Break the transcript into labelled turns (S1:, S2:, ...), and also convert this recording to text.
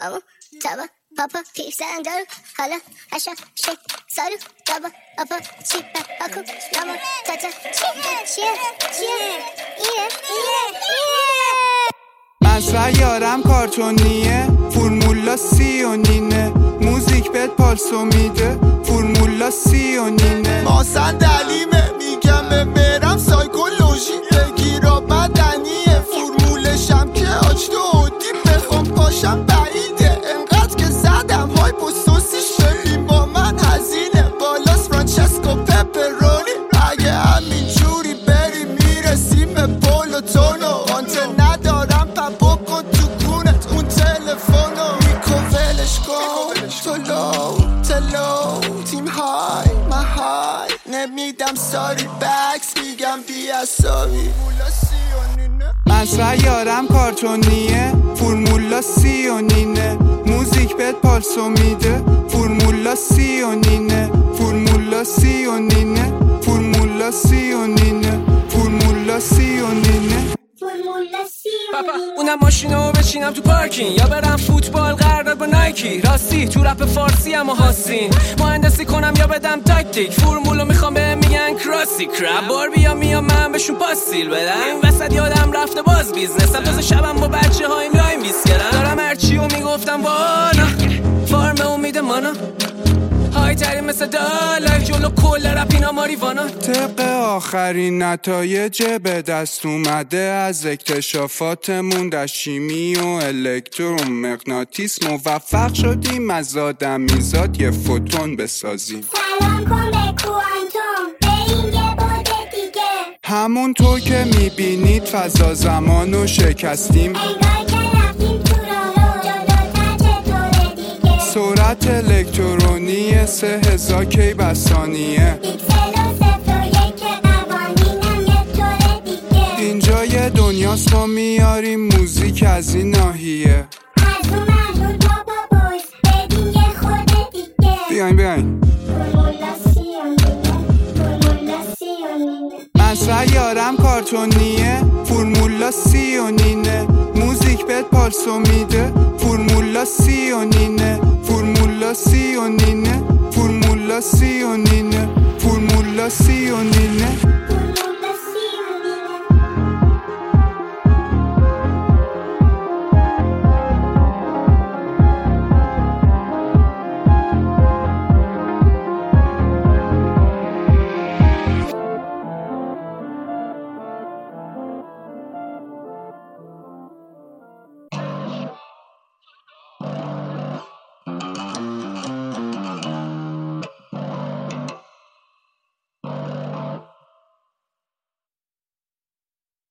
S1: اما تابا پاپا پیرزن دارو حالا اشا شک سارو بابا پاپا چیپا پاکو نامو تاتا چیه
S2: مزرعه یارم کارتونیه فرمولا سی و نینه موزیک بهت پالسو میده فرمولا سی و نینه
S3: ما صندلیمه میگم برم سایکولوژی بگیرا بدنیه فرمولشم که آجدو هودیم بخوام پاشم بعیده انقدر که زدم های بوستوسی شلیم با من هزینه بالاس فرانچسکو پپرونی اگه همین جوری بری میرسیم به پولوتونو آنته ندارم پا بکن تو کونت اون تلفونو میکوولش کن تلو تیم های های نمیدم ساری بکس میگم بیاساری
S2: مزرعه یارم کارتونیه فرمولا سی و نینه موزیک بهت پالسو میده فرمولا سی و نینه فرمولا سی و نینه فرمولا سی و نینه فرمولا سی و نینه
S4: بابا اونم ماشینو بچینم تو پارکینگ یا برم فوتبال قرارداد با نایکی راستی تو رپ فارسی هم حاسین مهندسی کنم یا بدم تاکتیک فرمولو میخوام به میگن کراسی کراب بار بیا میام من بهشون پاستیل بدم این وسط یادم رفته باز بیزنسم تازه شبم با بچه هایم لایم بیس کردم دارم هرچیو میگفتم وانا فارم امید مانا های ترین مثل دالای جلو کل رپ اینا ماریوانا
S2: طبق آخرین نتایج به دست اومده از اکتشافاتمون در شیمی و الکترومغناطیس موفق شدیم از آدمیزاد یه فوتون بسازیم
S1: سلام کن به کوانتوم به این یه بعد دیگه
S2: همونطور که میبینید فضا زمانو شکستیم
S1: انگار که رفتیم تو راهرو جلوتر چطوره دیگه
S2: سرعت الکترونی 3000 کی بر ثانیه
S1: پیکسل و 0 و 1 قوانینم یه طوره دیگه
S2: اینجا یه دنیاست ما میاریم موزیک از این ناحیه
S1: از اون مجنون بابا بویز بدین یه خورده دیگه
S2: بیاین
S1: فرمولا سی و نینه
S2: مزرعه یارم کارتونیه فرمولا سی و نینه موزیک بهت پالسو میده فرمولا سی و نینه فرمولا سی و نینه فرمولا سی و نینه فرمولا سی و نینه